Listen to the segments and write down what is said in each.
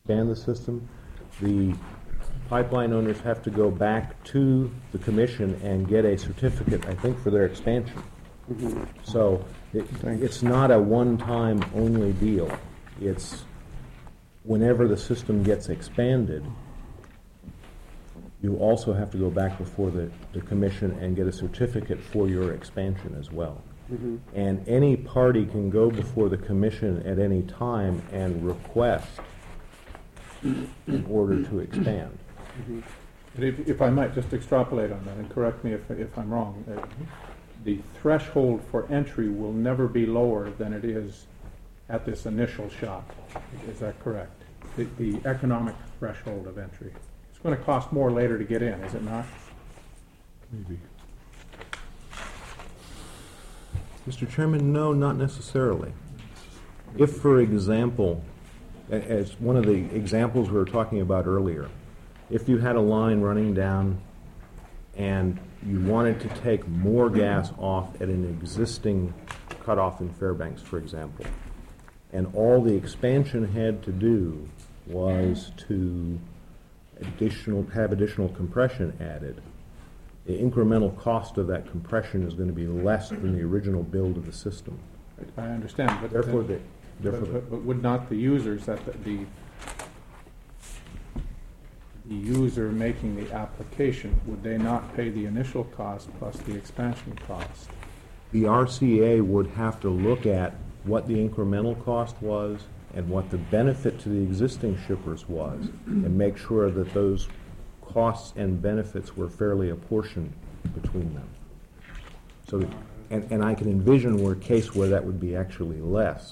expand the system, the pipeline owners have to go back to the commission and get a certificate, I think, for their expansion. Mm-hmm. So it's not a one-time only deal. It's whenever the system gets expanded, you also have to go back before the commission and get a certificate for your expansion as well. Mm-hmm. And any party can go before the commission at any time and request in order to expand. Mm-hmm. If I might just extrapolate on that, and correct me if I'm wrong, the threshold for entry will never be lower than it is at this initial shot. Is that correct? The economic threshold of entry. It's going to cost more later to get in, is it not? Maybe. Mr. Chairman, no, not necessarily. If, for example, as one of the examples we were talking about earlier, if you had a line running down and you wanted to take more gas off at an existing cutoff in Fairbanks, for example, and all the expansion had to do was to have additional compression added, the incremental cost of that compression is going to be less than the original build of the system. I understand, but Therefore, but would not the users, that the user making the application, would they not pay the initial cost plus the expansion cost? the RCA would have to look at what the incremental cost was and what the benefit to the existing shippers was, and make sure that those costs and benefits were fairly apportioned between them. So, and I can envision a case where that would be actually less.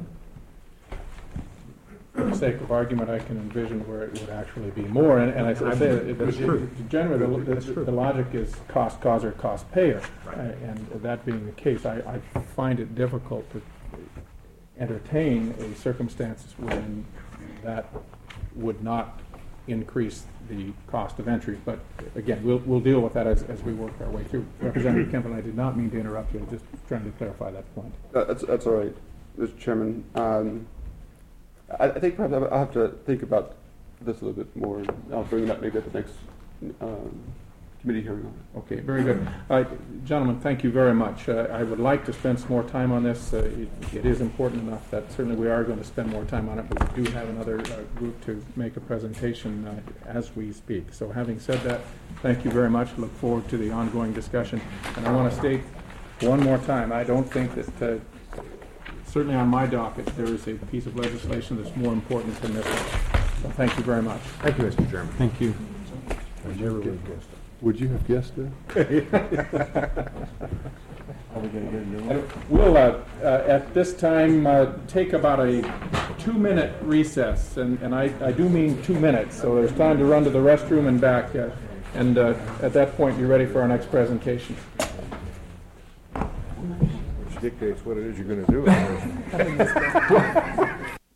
For the sake of argument, I can envision where it would actually be more. And I say generally the logic is cost causer, cost payer. Right. And that being the case, I find it difficult to entertain a circumstances when that would not increase the cost of entry. But again, we'll deal with that as we work our way through. Representative Kemp, I did not mean to interrupt you. I was just trying to clarify that point. That's all right, Mr. Chairman. I think perhaps I'll have to think about this a little bit more. I'll bring it up maybe at the next committee hearing on it. Okay, very good. Gentlemen, thank you very much. I would like to spend some more time on this. It is important enough that certainly we are going to spend more time on it, but we do have another group to make a presentation as we speak. So having said that, thank you very much. Look forward to the ongoing discussion. And I want to state one more time, I don't think that certainly on my docket, there is a piece of legislation that's more important than this one. So thank you very much. Thank you, Mr. Chairman. Thank you. I never would have guessed it. Would you have guessed that? We'll, at this time, take about a 2-minute recess, and I do mean 2 minutes, so there's time to run to the restroom and back, and at that point, be ready for our next presentation. Which dictates what it is you're going to do.